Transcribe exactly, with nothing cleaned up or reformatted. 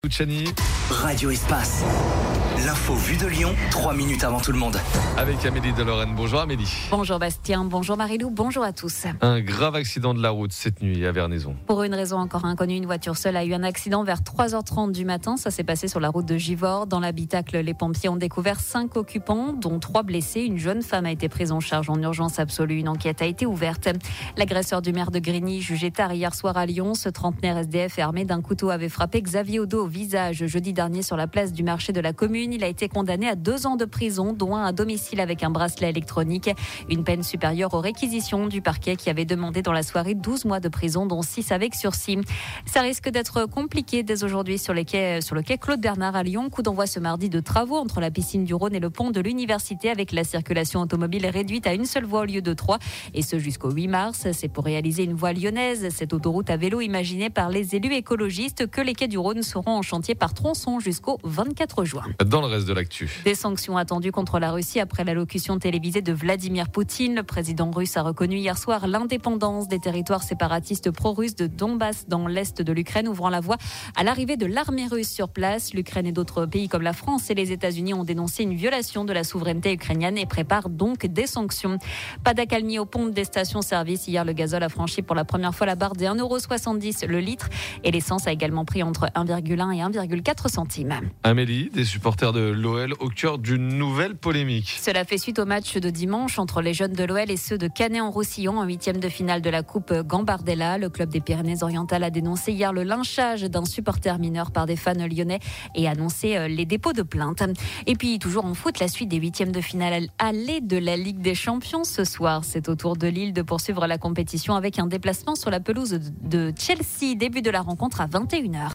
Luciani. Radio Espace. L'info vue de Lyon, trois minutes avant tout le monde. Avec Amélie de Lorraine. Bonjour Amélie. Bonjour Bastien, bonjour Marilou, bonjour à tous. Un grave accident de la route cette nuit à Vernaison. Pour une raison encore inconnue, une voiture seule a eu un accident vers trois heures trente du matin. Ça s'est passé sur la route de Givors. Dans l'habitacle, les pompiers ont découvert cinq occupants, dont trois blessés. Une jeune femme a été prise en charge en urgence absolue. Une enquête a été ouverte. L'agresseur du maire de Grigny, jugé tard hier soir à Lyon, ce trentenaire S D F armé d'un couteau avait frappé Xavier Odo au visage jeudi dernier sur la place du marché de la commune. Il a été condamné à deux ans de prison, dont un à domicile avec un bracelet électronique. Une peine supérieure aux réquisitions du parquet qui avait demandé dans la soirée douze mois de prison, dont six avec sursis. Ça risque d'être compliqué dès aujourd'hui sur, les quais, sur le quai Claude Bernard à Lyon. Coup d'envoi ce mardi de travaux entre la piscine du Rhône et le pont de l'Université, avec la circulation automobile réduite à une seule voie au lieu de trois, et ce jusqu'au huit mars. C'est pour réaliser une voie lyonnaise, cette autoroute à vélo imaginée par les élus écologistes, que les quais du Rhône seront en chantier par tronçon jusqu'au vingt-quatre juin. Dans le reste de l'actu. Des sanctions attendues contre la Russie après l'allocution télévisée de Vladimir Poutine. Le président russe a reconnu hier soir l'indépendance des territoires séparatistes pro-russes de Donbass dans l'est de l'Ukraine, ouvrant la voie à l'arrivée de l'armée russe sur place. L'Ukraine et d'autres pays comme la France et les États-Unis ont dénoncé une violation de la souveraineté ukrainienne et préparent donc des sanctions. Pas d'accalmie aux pompes des stations-service. Hier, le gazole a franchi pour la première fois la barre des un euro soixante-dix le litre et l'essence a également pris entre un virgule un et un virgule quatre centimes. Amélie, des supporters de l'O L au cœur d'une nouvelle polémique. Cela fait suite au match de dimanche entre les jeunes de l'O L et ceux de Canet-en-Roussillon en huitième de finale de la Coupe Gambardella. Le club des Pyrénées-Orientales a dénoncé hier le lynchage d'un supporter mineur par des fans lyonnais et annoncé les dépôts de plainte. Et puis toujours en foot, la suite des huitièmes de finale aller de la Ligue des Champions ce soir. C'est au tour de Lille de poursuivre la compétition avec un déplacement sur la pelouse de Chelsea. Début de la rencontre à vingt et une heures.